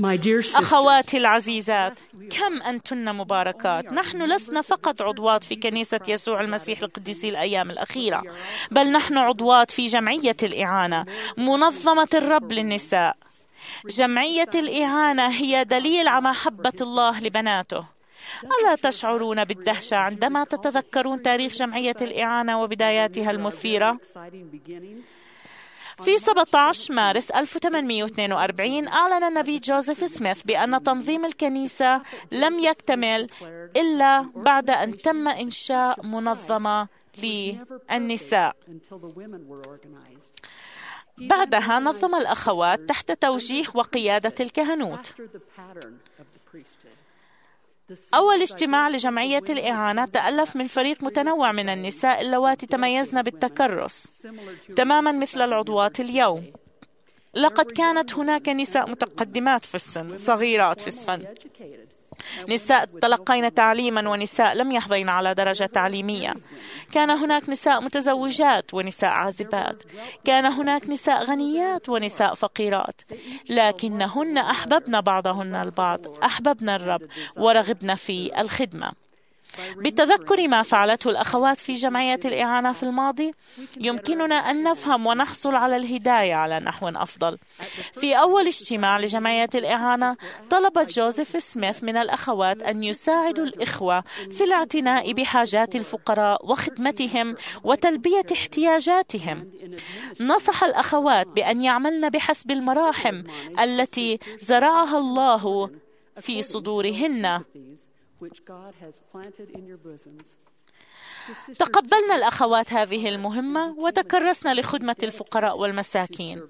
أخواتي العزيزات، كم أنتن مباركات. نحن لسنا فقط عضوات في كنيسة يسوع المسيح القديسي الأيام الأخيرة، بل نحن عضوات في جمعية الإعانة، منظمة الرب للنساء. جمعية الإعانة هي دليل على محبة الله لبناته. ألا تشعرون بالدهشة عندما تتذكرون تاريخ جمعية الإعانة وبداياتها المثيرة؟ في 17 مارس 1842 أعلن النبي جوزيف سميث بأن تنظيم الكنيسة لم يكتمل إلا بعد أن تم إنشاء منظمة للنساء. بعدها نظم الأخوات تحت توجيه وقيادة الكهنوت. أول اجتماع لجمعية الإعانة تألف من فريق متنوع من النساء اللواتي تميزن بالتكرس تماما مثل العضوات اليوم. لقد كانت هناك نساء متقدمات في السن، صغيرات في السن، نساء تلقين تعليما ونساء لم يحظين على درجة تعليمية. كان هناك نساء متزوجات ونساء عازبات. كان هناك نساء غنيات ونساء فقيرات، لكنهن أحببن بعضهن البعض، أحببن الرب ورغبن في الخدمة. بتذكر ما فعلته الأخوات في جمعية الإعانة في الماضي، يمكننا أن نفهم ونحصل على الهداية على نحو أفضل. في أول اجتماع لجمعية الإعانة، طلب جوزيف سميث من الأخوات أن يساعدوا الإخوة في الاعتناء بحاجات الفقراء وخدمتهم وتلبية احتياجاتهم. نصح الأخوات بأن يعملن بحسب المراحم التي زرعها الله في صدورهن. تقبلنا الأخوات هذه المهمة وتكرسنا لخدمة الفقراء والمساكين.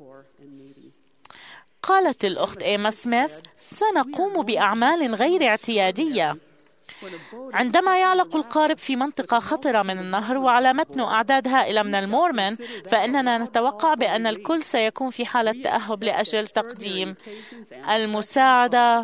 قالت الأخت إيما سميث: سنقوم بأعمال غير اعتيادية. عندما يعلق القارب في منطقة خطرة من النهر وعلى متنه أعداد هائلة من المورمون، فإننا نتوقع بأن الكل سيكون في حالة تأهب لأجل تقديم المساعدة.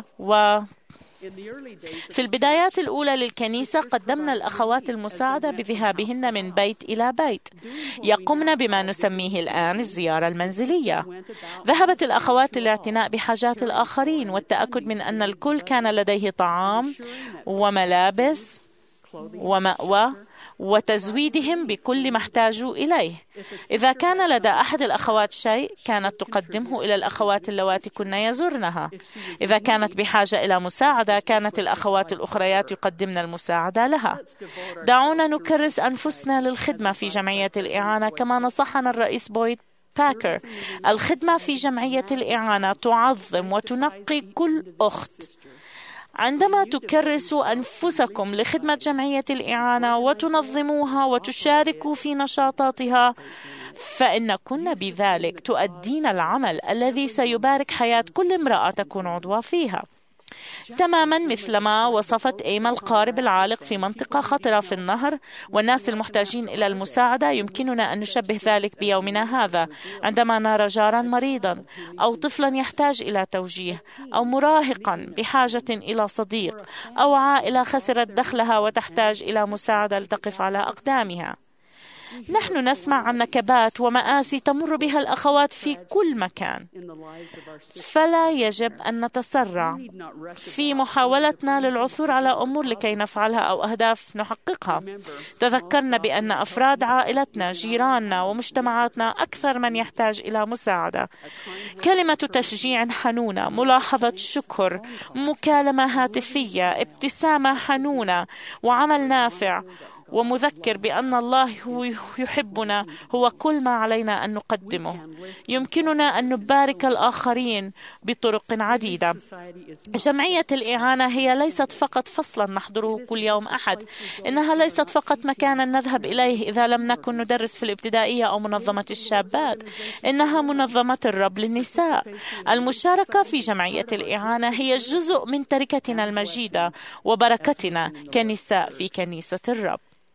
في البدايات الأولى للكنيسة قدمنا الأخوات المساعدة بذهابهن من بيت إلى بيت، يقمن بما نسميه الآن الزيارة المنزلية. ذهبت الأخوات للاعتناء بحاجات الآخرين والتأكد من أن الكل كان لديه طعام وملابس ومأوى، وتزويدهم بكل ما احتاجوا إليه. إذا كان لدى أحد الأخوات شيء، كانت تقدمه إلى الأخوات اللواتي كن يزورنها. إذا كانت بحاجة إلى مساعدة، كانت الأخوات الأخريات يقدمن المساعدة لها. دعونا نكرس أنفسنا للخدمة في جمعية الإعانة كما نصحنا الرئيس بويد باكر. الخدمة في جمعية الإعانة تعظم وتنقي كل أخت. عندما تكرسوا أنفسكم لخدمة جمعية الإعانة وتنظموها وتشاركوا في نشاطاتها، فإنكن بذلك تؤدين العمل الذي سيبارك حياة كل امرأة تكون عضوة فيها. تماما مثلما وصفت إيما القارب العالق في منطقة خطرة في النهر والناس المحتاجين إلى المساعدة، يمكننا أن نشبه ذلك بيومنا هذا عندما نرى جارا مريضا أو طفلا يحتاج إلى توجيه أو مراهقا بحاجة إلى صديق أو عائلة خسرت دخلها وتحتاج إلى مساعدة لتقف على أقدامها. نحن نسمع عن نكبات ومآسي تمر بها الأخوات في كل مكان، فلا يجب أن نتسرع في محاولتنا للعثور على أمور لكي نفعلها أو أهداف نحققها. تذكرنا بأن أفراد عائلتنا، جيراننا ومجتمعاتنا أكثر من يحتاج إلى مساعدة. كلمة تشجيع حنونة، ملاحظة شكر، مكالمة هاتفية، ابتسامة حنونة وعمل نافع ومذكر بأن الله يحبنا هو كل ما علينا أن نقدمه. يمكننا أن نبارك الآخرين بطرق عديدة. جمعية الإعانة هي ليست فقط فصلا نحضره كل يوم أحد، إنها ليست فقط مكانا نذهب إليه إذا لم نكن ندرس في الابتدائية أو منظمة الشابات، إنها منظمة الرب للنساء. المشاركة في جمعية الإعانة هي جزء من تركتنا المجيدة وبركتنا كنساء في كنيسة الرب.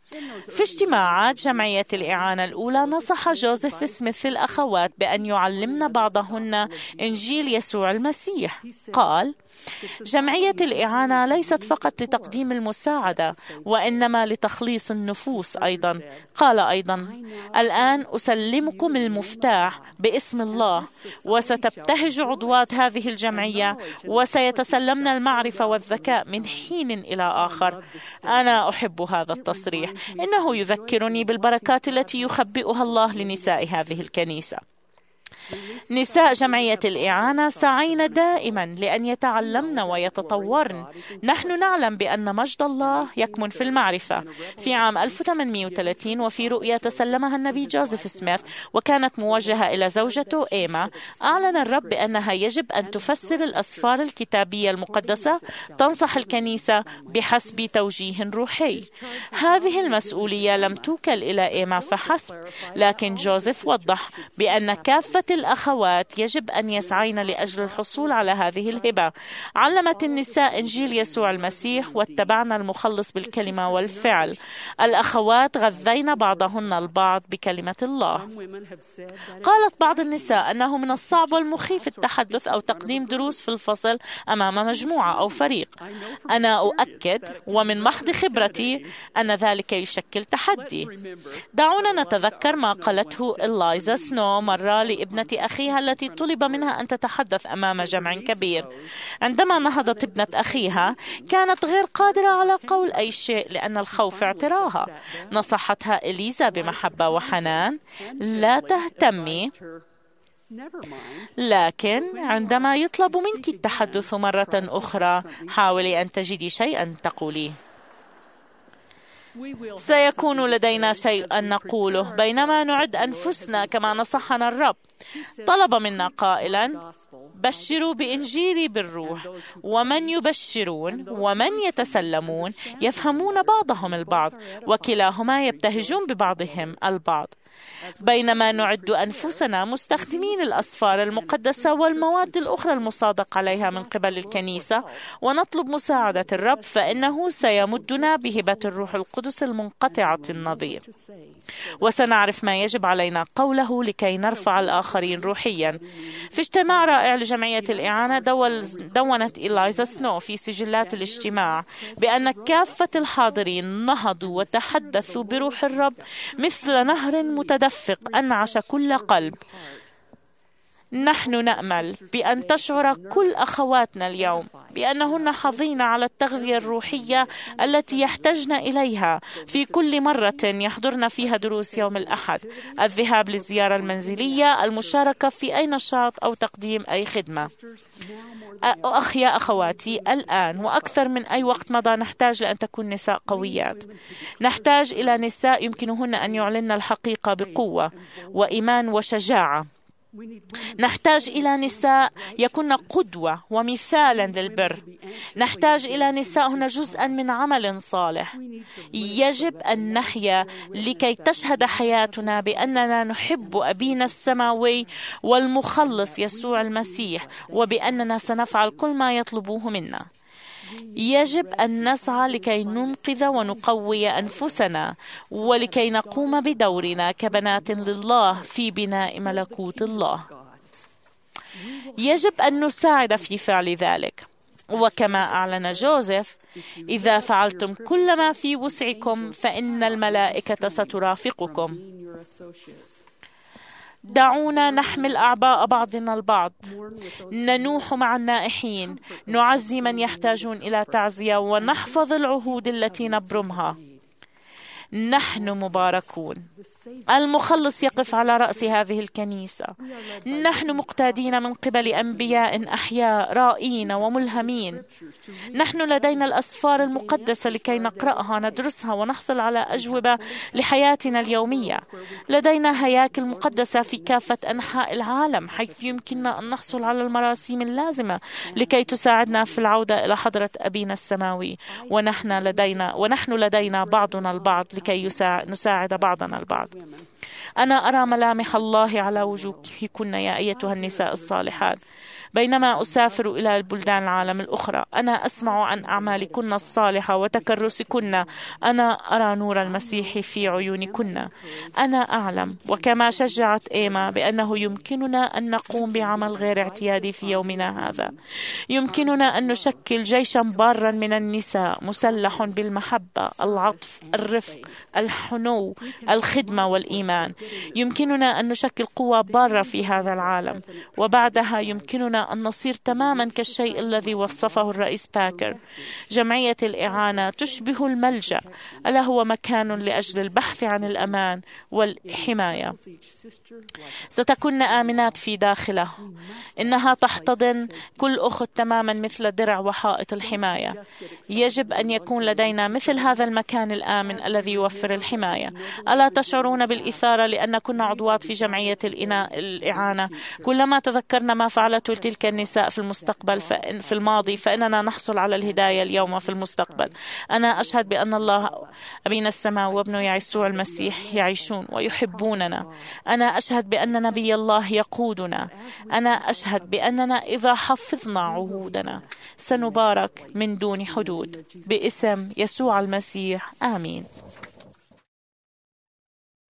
في اجتماعات جمعية الإعانة الأولى نصح جوزيف سميث الأخوات بأن يعلمن بعضهن إنجيل يسوع المسيح. قال: جمعية الإعانة ليست فقط لتقديم المساعدة وإنما لتخليص النفوس أيضا. قال أيضا: الآن أسلمكم المفتاح باسم الله، وستبتهج عضوات هذه الجمعية وسيتسلمن المعرفة والذكاء من حين إلى آخر. أنا أحب هذا التصريح، إنه يذكرني بالبركات التي يخبئها الله لنساء هذه الكنيسة. نساء جمعية الإعانة سعين دائما لأن يتعلمن ويتطورن. نحن نعلم بأن مجد الله يكمن في المعرفة. في عام 1830 وفي رؤيا تسلمها النبي جوزيف سميث وكانت موجهة إلى زوجته إيما، أعلن الرب بأنها يجب أن تفسر الأسفار الكتابية المقدسة، تنصح الكنيسة بحسب توجيه روحي. هذه المسؤولية لم توكل إلى إيما فحسب، لكن جوزيف وضح بأن كافة الأخوات يجب أن يسعين لأجل الحصول على هذه الهبة. علمت النساء إنجيل يسوع المسيح واتبعن المخلص بالكلمة والفعل. الأخوات غذين بعضهن البعض بكلمة الله. قالت بعض النساء أنه من الصعب والمخيف التحدث أو تقديم دروس في الفصل أمام مجموعة أو فريق. أنا أؤكد ومن محض خبرتي أن ذلك يشكل تحدي. دعونا نتذكر ما قالته إلايزا سنو مرة لابنة أخيها التي طلب منها أن تتحدث أمام جمع كبير. عندما نهضت ابنة أخيها كانت غير قادرة على قول أي شيء لأن الخوف اعتراها. نصحتها إليزا بمحبة وحنان: لا تهتمي، لكن عندما يطلب منك التحدث مرة أخرى حاولي أن تجدي شيئا تقوليه. سيكون لدينا شيء أن نقوله بينما نعد أنفسنا كما نصحنا الرب. طلب منا قائلا: بشروا بإنجيلي بالروح، ومن يبشرون ومن يتسلمون يفهمون بعضهم البعض، وكلاهما يبتهجون ببعضهم البعض. بينما نعد أنفسنا مستخدمين الأسفار المقدسة والمواد الأخرى المصادق عليها من قبل الكنيسة ونطلب مساعدة الرب، فإنه سيمدنا بهبة الروح القدس المنقطعة النظير، وسنعرف ما يجب علينا قوله لكي نرفع الآخرين روحيا. في اجتماع رائع لجمعية الإعانة دونت إلايزا سنو في سجلات الاجتماع بأن كافة الحاضرين نهضوا وتحدثوا بروح الرب مثل نهر متدفق أنعش كل قلب. نحن نأمل بأن تشعر كل أخواتنا اليوم بأنهن حظين على التغذية الروحية التي يحتاجن إليها في كل مرة يحضرن فيها دروس يوم الأحد، الذهاب للزيارة المنزلية، المشاركة في أي نشاط أو تقديم أي خدمة. يا أخواتي، الآن وأكثر من أي وقت مضى نحتاج لأن تكون نساء قويات. نحتاج إلى نساء يمكنهن أن يعلن الحقيقة بقوة وإيمان وشجاعة. نحتاج إلى نساء يكون قدوة ومثالا للبر. نحتاج إلى نساء هن جزءا من عمل صالح. يجب أن نحيا لكي تشهد حياتنا بأننا نحب أبينا السماوي والمخلص يسوع المسيح، وبأننا سنفعل كل ما يطلبوه منا. يجب أن نسعى لكي ننقذ ونقوي أنفسنا ولكي نقوم بدورنا كبنات لله في بناء ملكوت الله. يجب أن نساعد في فعل ذلك، وكما أعلن جوزيف: إذا فعلتم كل ما في وسعكم فإن الملائكة سترافقكم. دعونا نحمل أعباء بعضنا البعض، ننوح مع النائحين، نعزي من يحتاجون إلى تعزية، ونحفظ العهود التي نبرمها. نحن مباركون. المخلص يقف على رأس هذه الكنيسة. نحن مقتادين من قبل أنبياء أحياء رائين وملهمين. نحن لدينا الأسفار المقدسة لكي نقرأها، ندرسها ونحصل على أجوبة لحياتنا اليومية. لدينا هياكل مقدسة في كافة أنحاء العالم حيث يمكننا أن نحصل على المراسيم اللازمة لكي تساعدنا في العودة إلى حضرة أبينا السماوي. ونحن لدينا بعضنا البعض لكي نساعد بعضنا البعض. أنا أرى ملامح الله على وجوهكن يا أيتها النساء الصالحات. بينما أسافر إلى بلدان العالم الأخرى أنا أسمع عن أعمالكن الصالحة وتكرسكن. أنا أرى نور المسيح في عيونكن. أنا أعلم، وكما شجعت إيما، بأنه يمكننا أن نقوم بعمل غير اعتيادي في يومنا هذا. يمكننا أن نشكل جيشا بارا من النساء مسلح بالمحبة، العطف، الرفق، الحنو، الخدمة والإيمان. يمكننا أن نشكل قوة بارة في هذا العالم، وبعدها يمكننا أن نصير تماما كالشيء الذي وصفه الرئيس باكر. جمعية الإعانة تشبه الملجأ، ألا هو مكان لأجل البحث عن الأمان والحماية. ستكون آمنات في داخله. إنها تحتضن كل أخت تماما مثل درع وحائط الحماية. يجب أن يكون لدينا مثل هذا المكان الآمن الذي يوفر الحماية. ألا تشعرون بالإثارة لأن كنا عضوات في جمعية الإعانة؟ كلما تذكرنا ما فعلته تلك النساء في الماضي فإننا نحصل على الهداية اليوم في المستقبل. أنا أشهد بأن الله أبينا السماء وابنه يسوع المسيح يعيشون ويحبوننا. أنا أشهد بأن نبي الله يقودنا. أنا أشهد بأننا إذا حفظنا عهودنا سنبارك من دون حدود. باسم يسوع المسيح، آمين.